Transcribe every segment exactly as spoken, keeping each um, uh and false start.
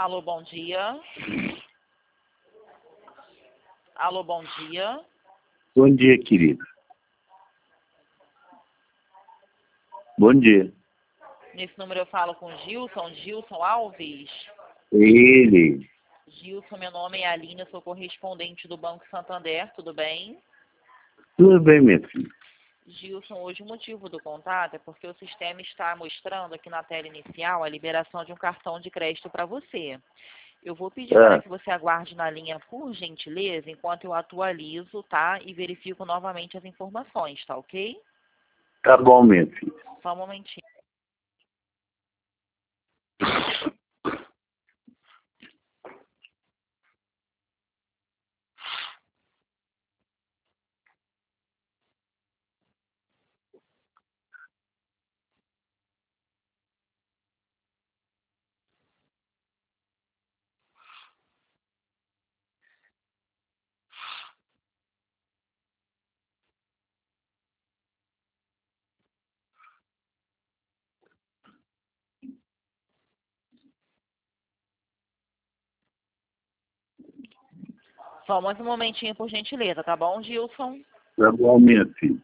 Alô, bom dia. Alô, bom dia. Bom dia, querido. Bom dia. Nesse número eu falo com Gilson, Gilson Alves. Ele. Gilson, meu nome é Aline, eu sou correspondente do Banco Santander, tudo bem? Tudo bem, minha filha? Gilson, hoje o motivo do contato é porque o sistema está mostrando aqui na tela inicial a liberação de um cartão de crédito para você. Eu vou pedir Ah, para que você aguarde na linha, por gentileza, enquanto eu atualizo, tá? E verifico novamente as informações, tá ok? tá bom, minha filha. Só um momentinho. Só mais um momentinho, por gentileza, tá bom, Gilson? Tá bom, minha filha.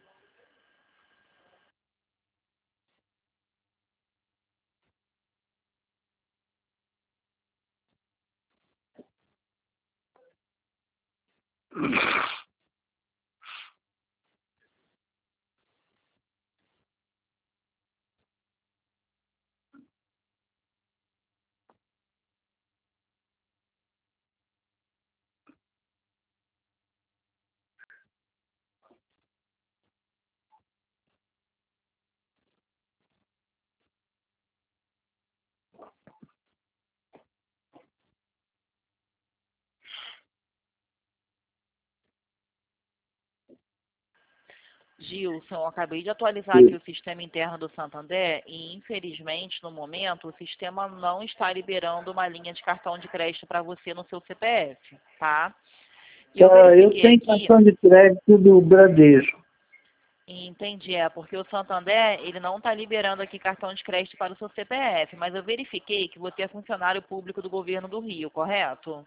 Gilson, eu acabei de atualizar aqui o sistema interno do Santander e, infelizmente, no momento, o sistema não está liberando uma linha de cartão de crédito para você no seu C P F, tá? E eu Tá, eu verifiquei tenho aqui, cartão de crédito do Bradesco. e entendi, é porque o Santander, ele não está liberando aqui cartão de crédito para o seu C P F, mas eu verifiquei que você é funcionário público do governo do Rio, correto?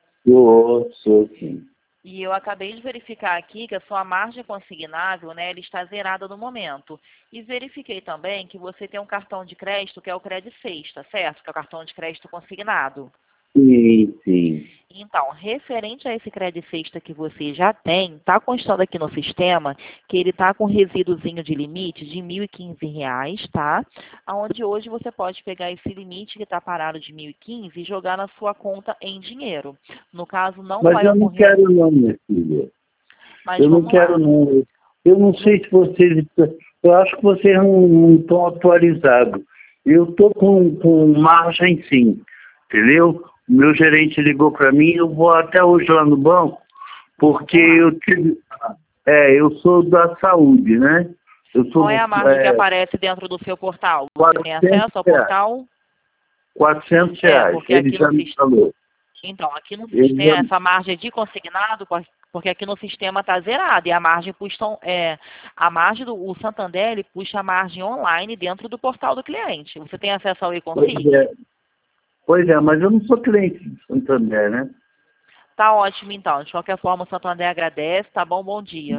Sou, sou sim. E eu acabei de verificar aqui que a sua margem consignável, né, ela está zerada no momento. E verifiquei também que você tem um cartão de crédito que é o Credit Sexta, certo? Que é o cartão de crédito consignado. Sim, sim. Então, referente a esse Credit Sexta que você já tem, está constando aqui no sistema que ele está com resíduozinho de limite de mil e quinze reais, tá? Onde hoje você pode pegar esse limite que está parado de mil e quinze e jogar na sua conta em dinheiro. No caso, não Mas vai eu não ocorrer... quero não, minha filha. Mas Eu não vamos quero lá. não. Eu não sei se vocês... Eu acho que vocês não, não estão atualizados. Eu estou com, com margem sim, entendeu? O meu gerente ligou para mim, eu vou até hoje lá no banco, porque Vamos lá. eu tive... É, eu sou da saúde, né? Eu Qual é sou a margem que é, aparece dentro do seu portal? Você tem quatrocentos acesso ao reais. portal? quatrocentos É, reais, porque ele aqui já no me sistema... falou. Então, aqui no Ele sistema, já... essa margem é de consignado, porque aqui no sistema está zerada. E a margem puxa, é, a margem do o Santander, ele puxa a margem online dentro do portal do cliente. Você tem acesso ao Pois e-config? é, pois é, mas eu não sou cliente de Santander, né? Tá ótimo, então. De qualquer forma, o Santander agradece. Tá bom? Bom dia.